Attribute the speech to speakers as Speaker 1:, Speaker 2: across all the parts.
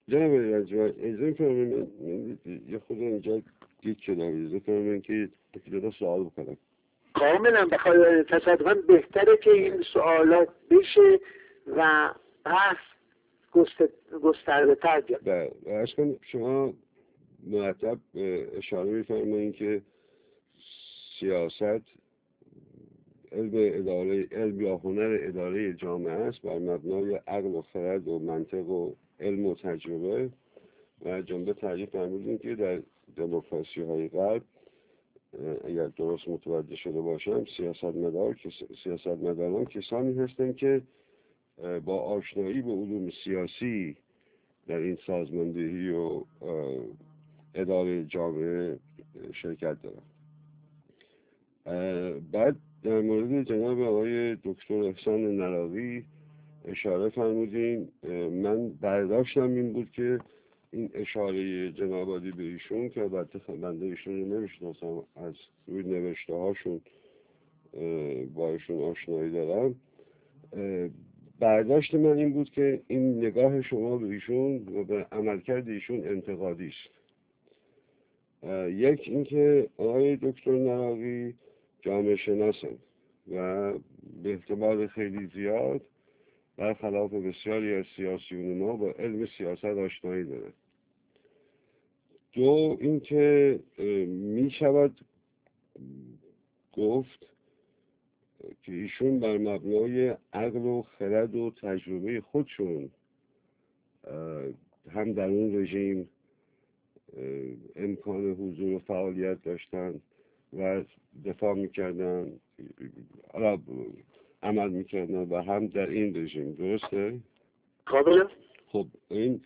Speaker 1: جناب رجوع اجازه می‌فرمایید من یه خود اینجا گیت شدم، اجازه فرمایید که یکی دو تا سوال بکنم.
Speaker 2: کاملا بخوای تصادفاً بهتره که این سوالات بشه و بحث گسترده تر بیاد.
Speaker 1: بله، عشقاً شما مرتب اشاره می‌فرمایید که سیاست علم اداره، علم یا هنر اداره جامعه است بر مبنای عقل و خرد و منطق و علم و تجربه، و جنبه تعریف فرمودین که در دموکراسی های غرب اگر درست متوجه شده باشم سیاستمداران کسانی هستند که با آشنایی به علوم سیاسی در این سازماندهی و اداره جامعه شرکت دارند. بعد در مورد جناب آقای دکتر احسان نراقی اشاره فرمودین، من برداشتم این بود که این اشاره جناب عالی به ایشون که البته بنده ایشون رو نمیشناسم، از روی نوشته هاشون با ایشون آشنایی دارم، برداشت من این بود که این نگاه شما به ایشون و به عملکرد ایشون انتقادی است. یک اینکه آقای دکتر نراقی جامعه شناسند و به احتمال خیلی زیاد برخلاف بسیاری از سیاسیون ما با علم سیاست آشنایی دارند. دو اینکه می شود گفت که ایشون بر مبنای عقل و خرد و تجربه خودشون هم در اون رژیم امکان حضور و فعالیت داشتن و دفاع میکردن، عمل میکردن و هم در این رژیم. درسته؟
Speaker 2: کاملا.
Speaker 1: خب این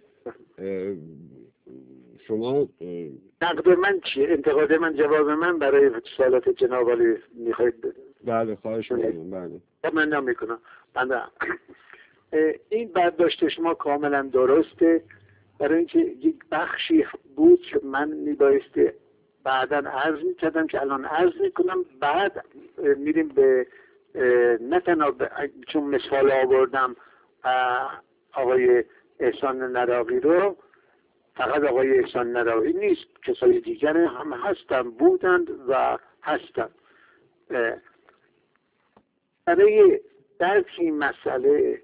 Speaker 1: شما
Speaker 2: نقد من چیه؟ انتقاد من، جواب من برای سوالات جناب عالی میخواید؟
Speaker 1: بله خواهش میکنم. بله
Speaker 2: من نمیکنم. بنده این برداشت شما کاملا درسته، برای اینکه یک بخشی بود که من میبایسته بعدا عرض میکردم که الان عرض میکنم. بعد میریم به نه تنها چون مثال آوردم آقای احسان نراقی رو، فقط آقای احسان نراقی نیست، کسای دیگر هم هستن، بودند و هستند. برای درک این مسئله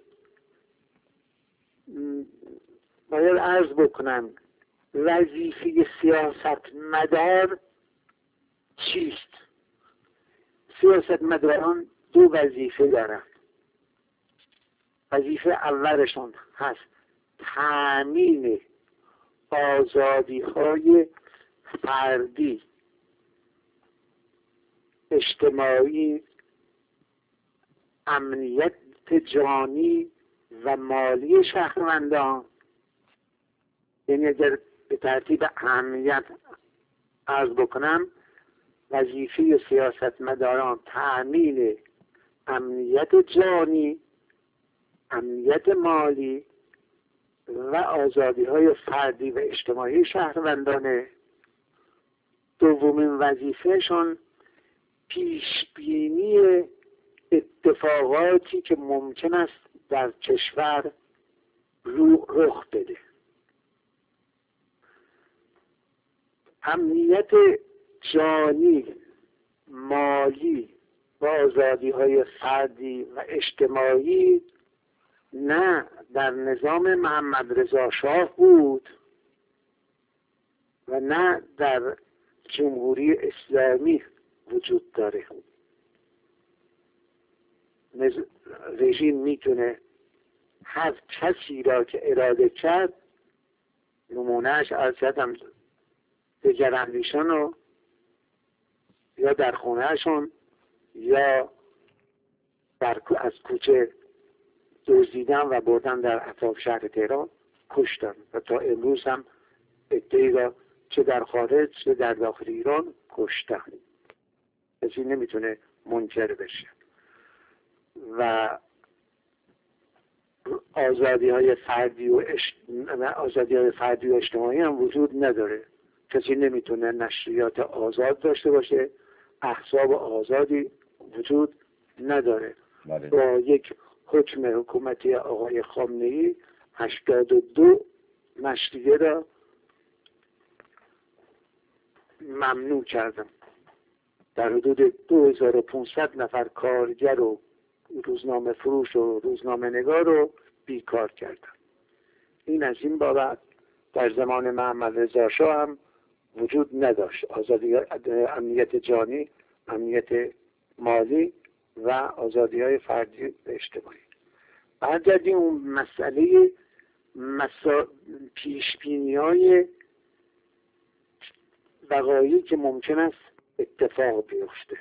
Speaker 2: باید عرض بکنم وظیفه سیاستمدار چیست؟ سیاستمداران دو وظیفه دارند. وظیفه اولشون هست تأمین آزادی‌های فردی، اجتماعی، امنیت جانی و مالی شهروندان. یعنی اگر به ترتیب اهمیت عرض بکنم، وظیفه سیاستمداران تأمین امنیت جانی، امنیت مالی و آزادی‌های فردی و اجتماعی شهروندانه. دومین وظیفهشون پیشبینی اتفاقاتی که ممکن است در کشور رخ بده. امنیت جانی، مالی و آزادی‌های فردی و اجتماعی نه در نظام محمد رضا شاه بود و نه در جمهوری اسلامی وجود داره. رژیم میتونه هر کسی را که اراده کرد، نمونهش از کردم دگراندیشان رو یا در خونهشون یا از کوچه دزدیدن و بردن در اطراف شهر تهران کشتن و تا امروز هم عده‌ای را چه در خارج چه در داخل ایران کشتن. کسی نمیتونه منکر بشه. و آزادی‌های فردی و اجتماعی هم وجود نداره. کسی نمیتونه نشریات آزاد داشته باشه، احزاب آزادی وجود نداره. با یک حکم حکومتی آقای خامنه‌ای 82 نشریه را ممنوع کردم. در حدود 2500 نفر کارگر و روزنامه فروش و روزنامه نگار رو بیکار کردم. این از این بابت در زمان محمد رضا شاه هم وجود نداشت. آزادی امنیت جانی، امنیت مالی و آزادی های فردی و اجتماعی. برگردیم اون مسئله پیشبینی های وقایعی که ممکن است اتفاق بیفته.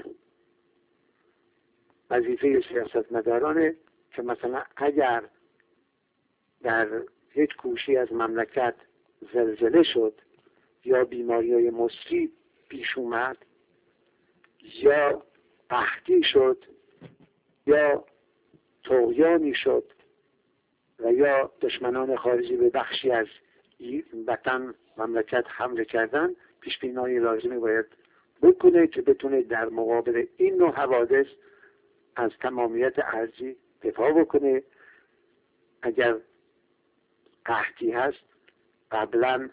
Speaker 2: وظیفه سیاستمدارانه که مثلا اگر در یک گوشی از مملکت زلزله شد یا بیماری‌های مصری پیش اومد یا قحطی شد یا طغیانی شد و یا دشمنان خارجی به بخشی از وطن مملکت حمله کردن، پیشبینی‌های لازمی باید بکنه که بتونه در مقابل این نوع حوادث از تمامیت ارضی دفاع بکنه. اگر قحطی هست قبلا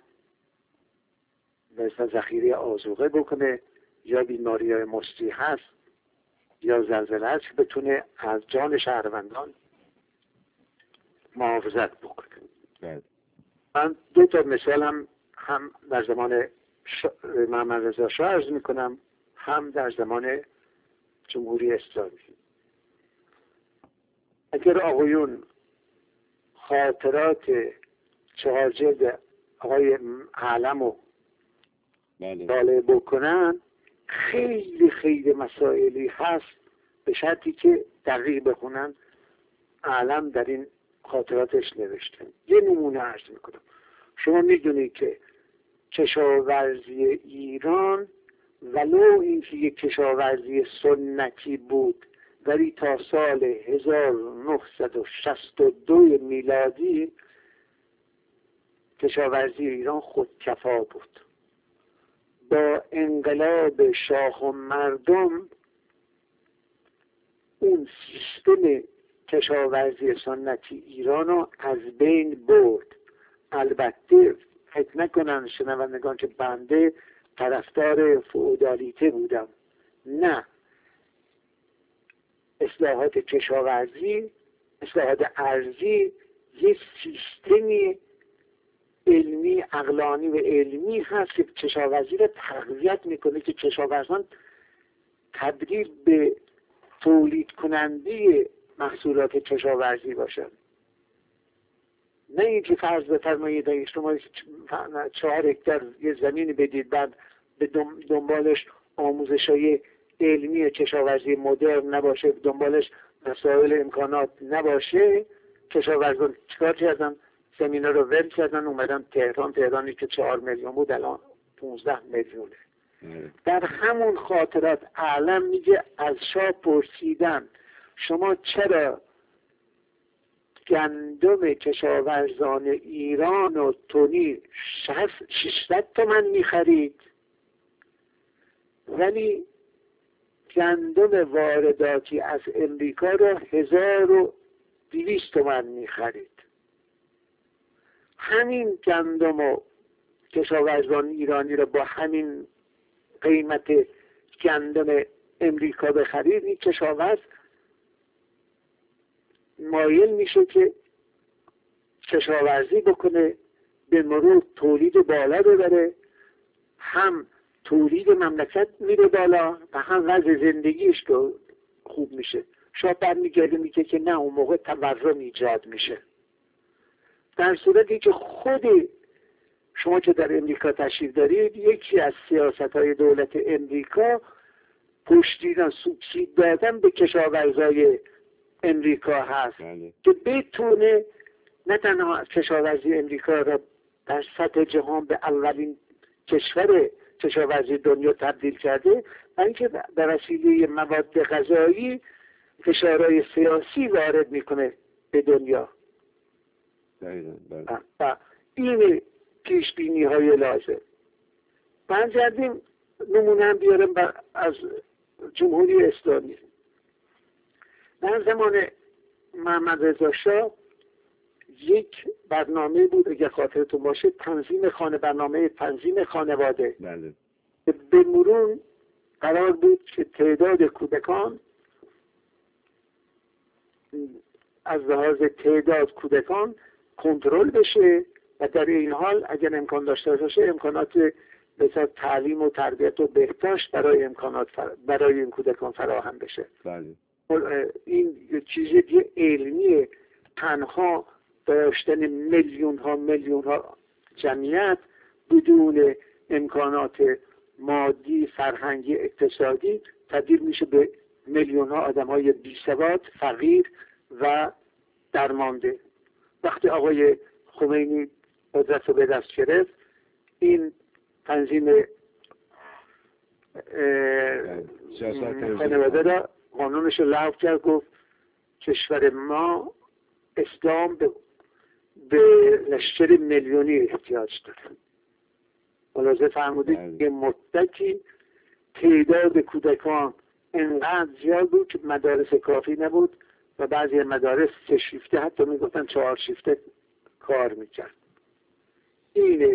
Speaker 2: مثل ذخیره آذوقه بکنه، یا بیماری‌های مصری هست یا زلزله هست که بتونه از جان شهروندان محافظت بکنه. من دو تا مثال هم در زمان محمد رضا شاه عرض میکنم، هم در زمان جمهوری اسلامی. اگر آقایون خاطرات 4 جلد آقای علم رو مطالعه بکنن، خیلی خیلی مسائلی هست به شرطی که دقیق بخونن. علم در این خاطراتش نوشته. یه نمونه عرض میکنم. شما میدونید که کشاورزی ایران ولو اینکه یک کشاورزی سنتی بود، ولی تا سال 1962 میلادی کشاورزی ایران خودکفا بود. با انقلاب شاه و مردم اون سیستم کشاورزی سنتی ایران رو از بین برد. البته فکر نکنن شنوندگان که بنده طرفدار فئودالیته بودم. نه، اصلاحات کشاورزی، اصلاحات ارضی یک سیستمی علمی، عقلانی و علمی هست که کشاورزی را تقویت میکنه که کشاورزان تبدیل به تولید کننده محصولات کشاورزی باشن. نه اینکه فرض بفرمایید شما 4 هکتار یه زمینی بدید بعد به دنبالش آموزش‌های علمی کشاورزی مدرن نباشه، دنبالش مسائل امکانات نباشه. کشاورزان چیکار کردن؟ زمینه رو ول کردن، اومدن تهرانی که 4 میلیون بود الان 15 میلیونه. در همون خاطرات علم میگه از شاه پرسیدن شما چرا گندم کشاورزان ایران و تونی 600 تومن میخرید ولی گندم وارداتی از امریکا رو 1200 تومن میخرید؟ همین گندم و کشاورزان ایرانی رو با همین قیمت گندم امریکا بخرید، این کشاورز مایل میشه که کشاورزی بکنه، به مرور تولید بالا ببره، هم تولید مملکت میره بالا و هم وضع زندگیش که خوب میشه. شاید برمیگرده میگه که نه، اون موقع تورم ایجاد میشه. در صورتی که خود شما که در امریکا تشریف دارید، یکی از سیاست‌های دولت امریکا پشتیدن، سوبسید دادن به کشاورزای امریکا هست که بتونه نه تنها کشاورزی امریکا را در سطح جهان به اولین کشور کشاورزی دنیا تبدیل کرده، بلکه به وسیله مواد غذایی فشارهای سیاسی وارد میکنه به دنیا. و این پیشبینی های لازم. برگردیم نمونه هم بیارم از جمهوری اسلامی. در زمان محمد رضا شاه یک برنامه بود، اگر خاطرتون باشه، برنامه تنظیم خانواده.
Speaker 1: بله.
Speaker 2: به مرور قرار بود که تعداد کودکان از لحاظ تعداد کودکان کنترل بشه و در این حال اگر امکان داشته باشه امکانات مثل تعلیم و تربیت و بهداشت برای این کودکان فراهم بشه.
Speaker 1: بله.
Speaker 2: این چیزی علمیه. تنها داشتن میلیون ها جمعیت بدون امکانات مادی، فرهنگی، اقتصادی تبدیل میشه به میلیون ها آدم های بی سواد، فقیر و درمانده. وقتی آقای خمینی قدرت رو به دست گرفت، این تنظیم خانواده را قانونش رو لغو کرد، گفت کشور ما اسلام به لشکر میلیونی احتیاج داره. ملاحظه فرمودید که مدتی تعداد کودکان انقدر زیاد بود که مدارس کافی نبود و بعضی مدارس 3 شیفته، حتی میگفتن 4 شیفته کار میکرد. این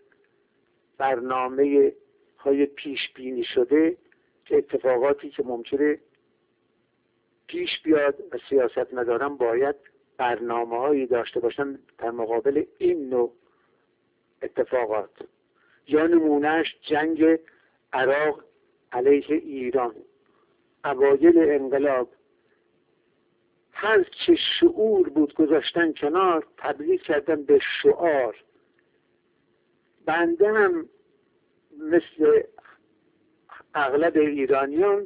Speaker 2: برنامه های پیش بینی شده که اتفاقاتی که ممکنه پیش بیاد و سیاستمداران باید برنامه هایی داشته باشن در مقابل این نوع اتفاقات. یا نمونهش جنگ عراق علیه ایران. اوایل انقلاب هر چه شعور بود گذاشتن کنار، تبدیل کردن به شعار. بنده هم مثل اغلب ایرانیان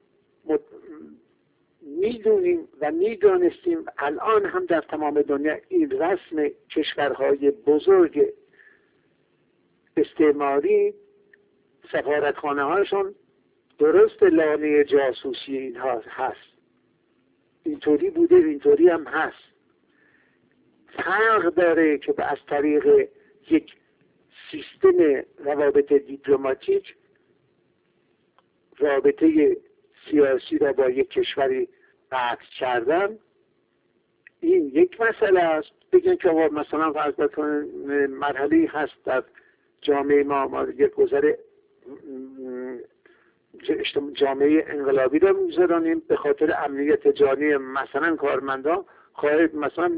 Speaker 2: میدونیم و میدانستیم، الان هم در تمام دنیا این رسم کشورهای بزرگ استعماری سفارتخانه هاشون درست لانه جاسوسی اینها هست. اینطوری بوده، اینطوری هم هست. فرق داره که از طریق یک سیستم روابط دیپلماتیک رابطه سیاسی را با یک کشوری قطع کردن. این یک مسئله است. بگن که مثلا فرض کنید مرحله‌ای هست در جامعه ما یک گذر جامعه انقلابی را می‌گذرانیم به خاطر امنیت جانی مثلا کارمندان. خواهد مثلا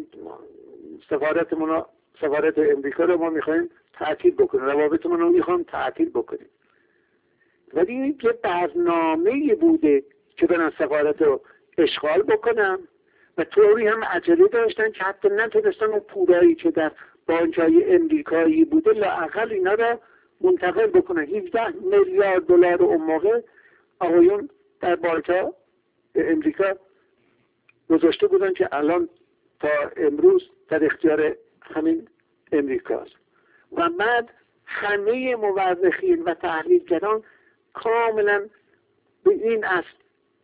Speaker 2: سفارت امریکا رو ما می‌خوایم تعطیل بکنیم، روابطمون رو می‌خوایم تعطیل بکنیم. ولی این که برنامه‌ای بوده که برن سفارت رو اشغال بکنم و طوری هم عجله داشتن که حتی نتونستن اون پولایی که در بانک‌های امریکایی بوده لااقل اینا را منتقل بکنن. 17 میلیارد دلار اون موقع آقایون در بانک‌ها امریکا گذاشته بودن که الان تا امروز در اختیار همین امریکاست. و بعد همه مورخین و تحلیلگران کاملا به این اصل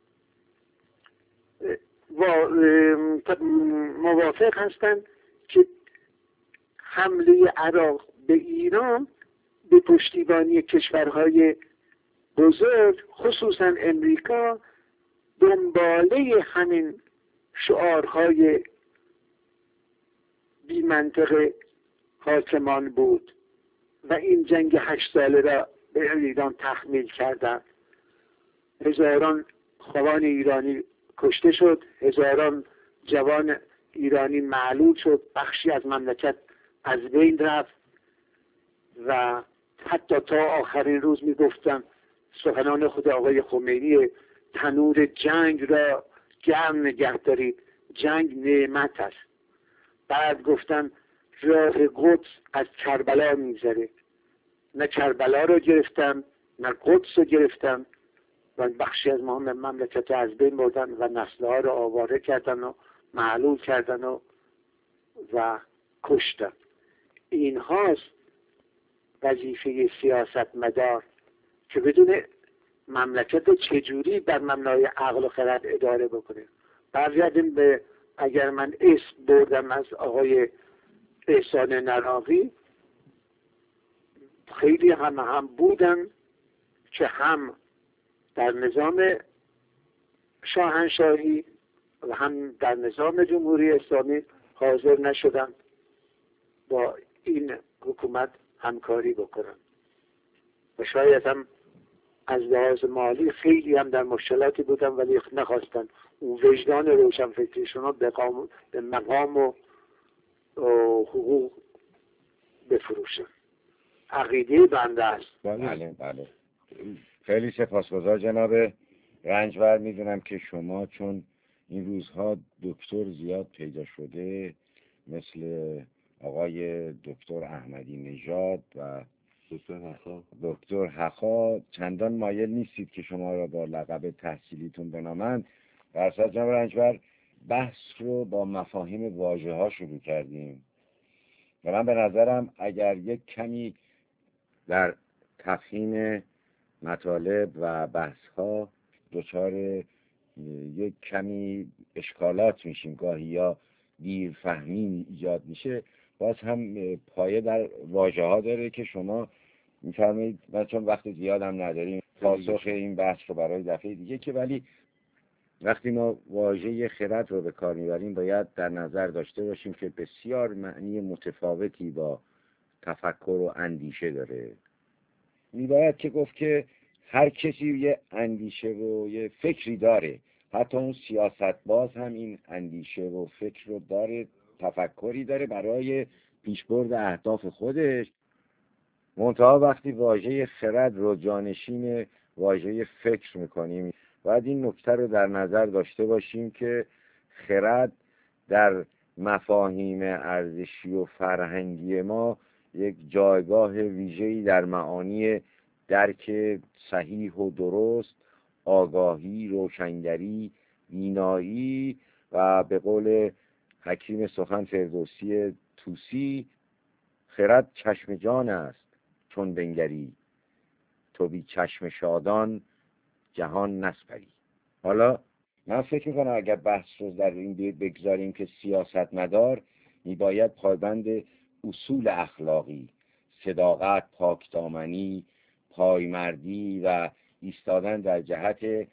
Speaker 2: موافق هستند که حمله عراق به ایران به پشتیبانی کشورهای بزرگ خصوصا امریکا دنباله همین شعارهای بی منطق حاکمان بود و این جنگ 8 ساله را به ایران تحمیل کردند. هزاران جوان ایرانی کشته شد، هزاران جوان ایرانی معلول شد، بخشی از مملکت از بین رفت و حتی تا آخرین روز میگفتن سخنان خود آقای خمینی، تنور جنگ را گرم نگه دارید، جنگ نعمت است. بعد گفتن راه قدس از کربلا میگذره. نه کربلا رو گرفتن نه قدس رو گرفتن و بخشی از مملکت رو از بین بردن و نسل‌ها رو آواره کردن و معلول کردن و کشتن. این هاست وظیفه سیاستمدار که بدون مملکت رو چجوری بر مبنای عقل و خرد اداره بکنه. برگردیم به، اگر من اسم بردم از آقای احسان نراقی، خیلی هم بودن که هم در نظام شاهنشاهی و هم در نظام جمهوری اسلامی حاضر نشدن با این حکومت همکاری بکنن و شاید هم از لحاظ مالی خیلی هم در مشکلاتی بودن ولی نخواستن اون وجدان روشنفکریشون رو به مقام و حقوق بفروشن. عقیده بنده است.
Speaker 3: بله بله. خیلی سپاسگزار جناب رنجبر. میدونم که شما چون این روزها دکتر زیاد پیدا شده مثل آقای دکتر احمدی نژاد و دکتر حخا چندان مایل نیستید که شما را با لقب تحصیلیتون بنامند. در اصل جناب رنجبر بحث رو با مفاهیم واژه ها شروع کردیم و من به نظرم اگر یک کمی در تفهیم مطالب و بحث ها دچار یک کمی اشکالات میشیم گاهی یا دیر فهمی ایجاد میشه، باز هم پایه در واژه ها داره که شما میفرمایید. من چون وقت زیادم نداریم پاسخ این بحث رو برای دفعه دیگه که، ولی وقتی ما واژه خرد رو به کار میبریم باید در نظر داشته باشیم که بسیار معنی متفاوتی با تفکر و اندیشه داره. میباید که گفت که هر کسی یه اندیشه و یه فکری داره، حتی اون سیاست باز هم این اندیشه و فکر رو داره، تفکری داره برای پیشبرد اهداف خودش. منتها وقتی واژه خرد رو جانشین واژه فکر میکنیم باید این نکته رو در نظر داشته باشیم که خرد در مفاهیم ارزشی و فرهنگی ما یک جایگاه ویژه‌ای در معانی درک صحیح و درست، آگاهی، روشنگری، بینایی و به قول حکیم سخن فردوسی طوسی خرد چشم جان است چون بنگری، تو بی چشم شادان جهان نسپری. حالا من فکر میکنم اگر بحث رو در این بید بگذاریم که سیاستمدار میباید پایبند اصول اخلاقی، صداقت، پاکدامنی، پایمردی و ایستادن در جهت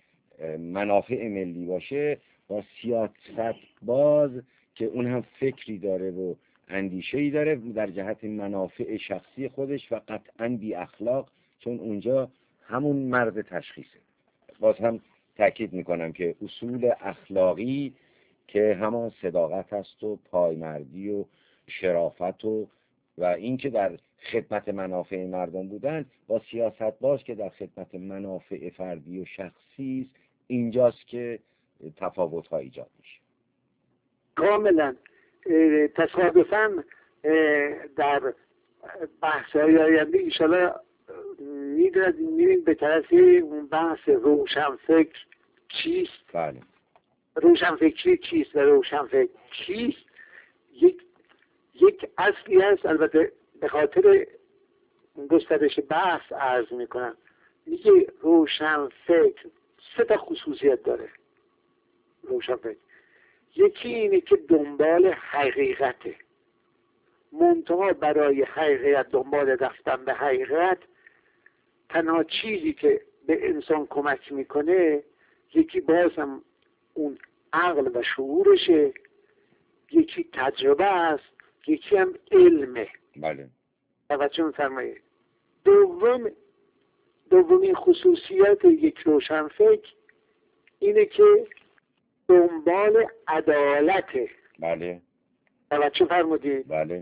Speaker 3: منافع ملی باشه، با سیاست باز که اون هم فکری داره و اندیشه‌ای داره در جهت منافع شخصی خودش و قطعاً بی اخلاق، چون اونجا همون مرز تشخیصه. باز هم تأکید میکنم که اصول اخلاقی که همان صداقت هست و پایمردی و شرافت و این که در خدمت منافع مردم بودن، با سیاست باز که در خدمت منافع فردی و شخصی است، اینجاست که تفاوت‌ها ایجاد میشه.
Speaker 2: کاملا تصادفاً در بحث‌های آینده انشاءالله میریم به طرف اون بحث روشنفکر چیست.
Speaker 3: بله.
Speaker 2: روشنفکری چیست و روشنفکر چیست؟ یک اصلی هست، البته به خاطر گسترش بحث عرض میکنم. میگه روشنفکر 3 خصوصیت داره. روشنفکر یکی اینه که دنبال حقیقته، منتها برای حقیقت، دنبال رفتن به حقیقت، تنها چیزی که به انسان کمک میکنه یکی بازم اون عقل و شعورشه، یکی تجربه است، یکی هم علمه.
Speaker 3: بله.
Speaker 2: توجه می‌فرمایید. دومین خصوصیت یک روشنفکر اینه که دنبال عدالته.
Speaker 3: بله.
Speaker 2: توجه فرمودید؟
Speaker 3: بله.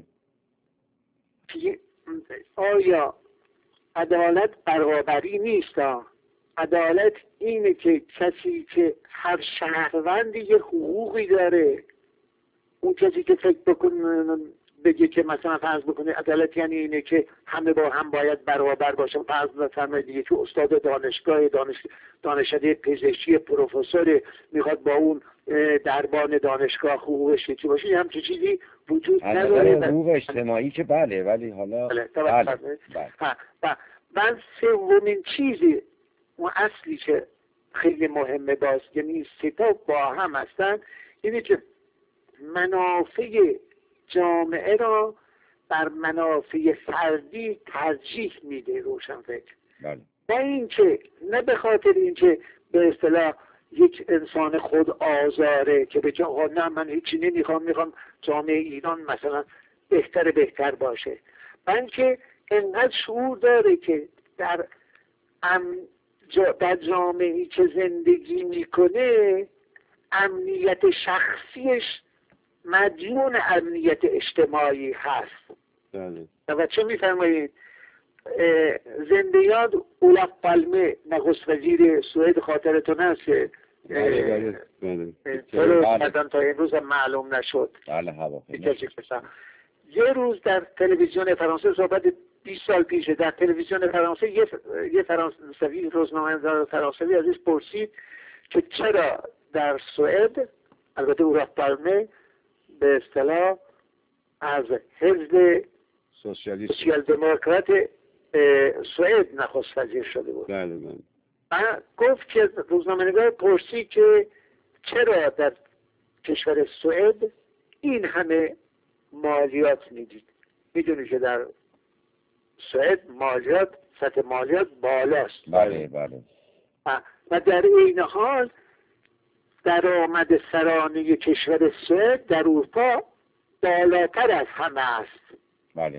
Speaker 2: آیا عدالت برابری نیست؟ عدالت اینه که کسی که هر شهروندی یه حقوقی داره، اون کسی که فکر بکنه بگه که مثلا فرض بکنه عدالت یعنی اینه که همه با هم باید برابر باشن، فرض بفرمایید دیگه که استاد دانشگاه دانشکده پزشکی پروفسور میخواد با اون دربان دانشگاه حقوقش یکی باشه، یه همچین چیزی وجود نداره.
Speaker 3: حقوق اجتماعی که بله، ولی حالا
Speaker 2: بله. و سومین چیزی اون اصلی که خیلی مهمه باز، یعنی 3 با هم هستن، اینه که منافع جامعه را بر منافع فردی ترجیح میده روشنفکر.
Speaker 3: بله.
Speaker 2: نه اینکه نه به خاطر اینکه به اصطلاح یک انسان خود آزاره که بگه آقا نه من هیچی نمیخوام، میخوام جامعه ایران مثلا بهتر باشه، بلکه انقدر شعور داره که در جامعه‌ای که زندگی میکنه امنیت شخصیش مدیون امنیت اجتماعی هست.
Speaker 1: بله.
Speaker 2: و چه میفرمایید؟ زنده یاد اولاف پالمه نخست وزیر سوئد خاطرتون هست که تا امروز هم معلوم نشد.
Speaker 3: بله هواپیما.
Speaker 2: یه روز در تلویزیون فرانسه، صحبت 20 سال پیشه، در تلویزیون فرانسه یه فرانسوی، روزنامه‌نگار فرانسوی ازش پرسید که چرا در سوئد، البته اولاف پالمه به اصطلاح از حزب سوسیال دموکرات سوئد نخست وزیر شده بود.
Speaker 1: بله.
Speaker 2: گفت که روزنامه‌نگار پرسید که چرا در کشور سوئد این همه مالیات میدید؟ میدونی که در سوئد سطح مالیات بالاست.
Speaker 3: بله.
Speaker 2: و در این حال درآمد سرانه کشور سوئد در اروپا بالاتر از همه است.
Speaker 3: بله.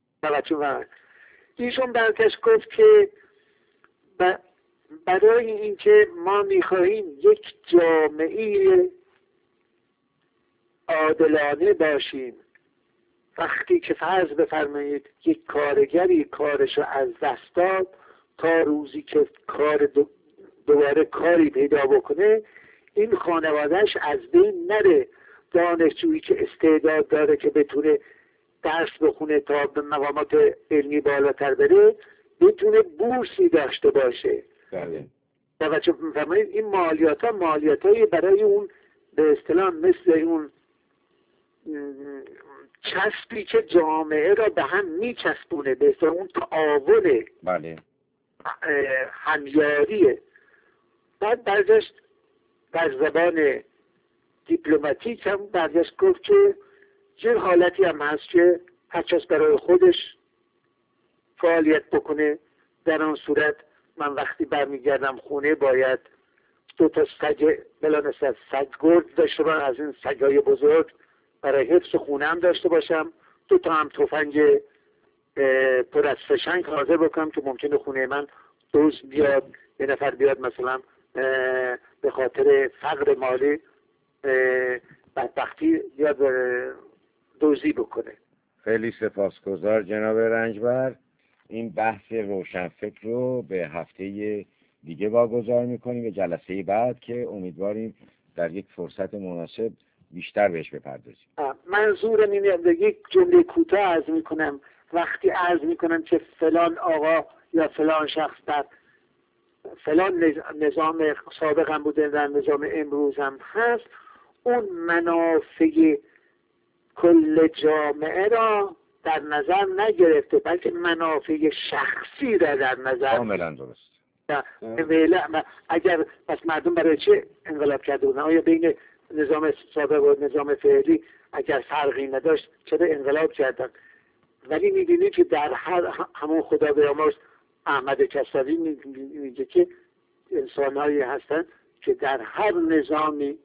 Speaker 2: ایشون برکش گفت که برای اینکه ما میخواهیم یک جامعه عادلانه باشیم، وقتی که فرض بفرمایید یک کارگری کارشو از دست داد تا روزی که دوباره کاری پیدا بکنه، این خانوادهش از بین نره. دانشجویی که استعداد داره که بتونه درس بخونه تا به مقامات علمی بالاتر بره، بتونه بورسی داشته باشه.
Speaker 1: بله.
Speaker 2: توجه می‌فرمایید؟ این مالیاتایی برای اون به اصطلاح مثل اون چسبی که جامعه را به هم میچسبونه، به اصطلاح اون تعاون.
Speaker 3: بله.
Speaker 2: همیاریه. بعد برگشت در زبان دیپلماتیک هم برگشت گفت که چه حالتی هم هست که هر کس برای خودش فعالیت بکنه. در آن صورت من وقتی برمیگردم خونه باید 2 تا سگ بلانست سگ گرد داشته باشم، از این سگای بزرگ برای حفظ خونه هم داشته باشم، 2 تا هم تفنگ پر از فشنگ حاضر بکنم که ممکنه خونه من دزد بیاد، یه نفر بیاد مثلا به خاطر فقر مالی بدبختی بیاد دزدی بکنه.
Speaker 3: خیلی سپاسگزار جناب رنجبر. این بحث روشنفکر رو به هفته دیگه واگذار میکنیم، به جلسه بعد که امیدواریم در یک فرصت مناسب بیشتر بهش بپردازیم.
Speaker 2: منظورم اینه، یک جمله کوتاه عرض میکنم. وقتی عرض میکنم که فلان آقا یا فلان شخص در فلان نظام سابق هم بوده، در نظام امروز هم هست، اون منافع کل جامعه را در نظر نگرفته، بلکه منافع شخصی را در نظر.
Speaker 3: کاملا درست.
Speaker 2: اگر پس مردم برای چه انقلاب کرده بودن؟ آیا بین نظام سابق و نظام فعلی اگر فرقی نداشت چرا انقلاب کردن؟ ولی می‌بینید که در همون خدا بیامرز احمد کسروی میگه که انسان‌هایی هستن که در هر نظامی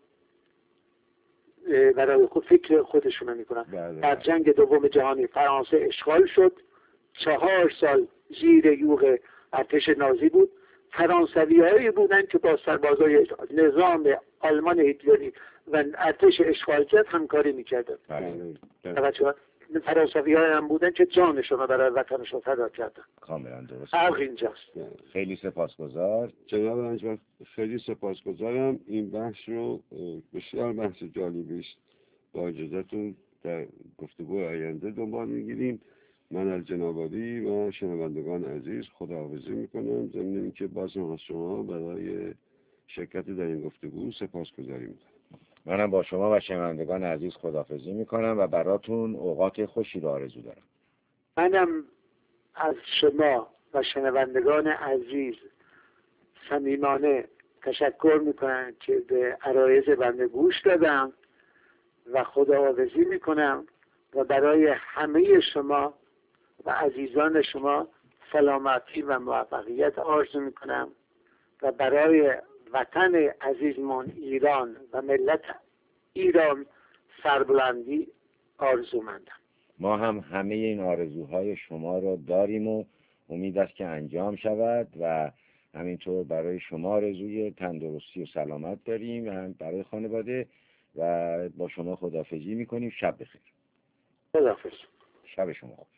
Speaker 2: برای خود فکر خودشون میکنن. در جنگ دوم جهانی فرانسه اشغال شد، 4 سال زیر یوغ ارتش نازی بود. فرانسوی‌هایی بودن که با سربازای نظام آلمان هیتلری و ارتش اشغالگر همکاری میکردن. فرانسوی‌ها هم بودن که جانشون رو برای وطنشون فدا کردن.
Speaker 3: کاملا درست.
Speaker 2: فرق اینجاست.
Speaker 3: خیلی سپاسگزار
Speaker 1: جناب رنجبر، خیلی سپاسگزارم. این بحث رو بسیار بحث جالبی است. با اجازهتون در گفتگو آینده دنبال میگیریم. من از جناب عالی و شنوندگان عزیز خداحافظی میکنم، ضمن اینکه باز هم از شما برای شرکت در این گفتگو سپاسگزاری میکنم.
Speaker 3: منم با شما و شنوندگان عزیز خداحافظی میکنم و براتون اوقات خوشی رو آرزو دارم.
Speaker 2: منم از شما و شنوندگان عزیز صمیمانه تشکر میکنم که به عرایض بنده گوش دادم و خداحافظی میکنم و برای همه شما و عزیزان شما سلامتی و موفقیت آرزو میکنم و برای وطن عزیزمان ایران و ملت ایران سربلندی آرزومندم.
Speaker 3: ما هم همه این آرزوهای شما رو داریم و امید است که انجام شود و همینطور برای شما آرزوی تندرستی و سلامت داریم و هم برای خانواده و با شما خداحافظی میکنیم. شب بخیر.
Speaker 2: خداحافظ.
Speaker 3: شب شما خوش.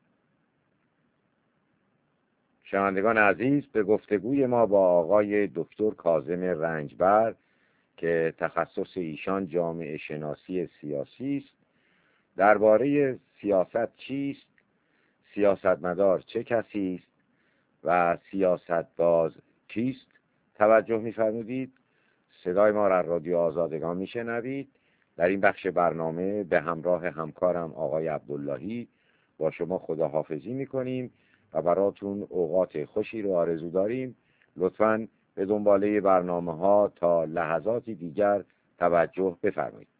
Speaker 3: شنوندگان عزیز، به گفتگوی ما با آقای دکتر کاظم رنجبر که تخصص ایشان جامعه شناسی سیاسی است، درباره سیاست چیست، سیاستمدار چه کسی است و سیاستباز کیست توجه می‌فرمودید. صدای ما را رادیو آزادگان میشنوید. در این بخش برنامه به همراه همکارم آقای عبداللهی با شما خداحافظی میکنیم و براتون اوقات خوشی رو آرزو داریم. لطفاً به دنباله برنامه‌ها تا لحظاتی دیگر توجه بفرمایید.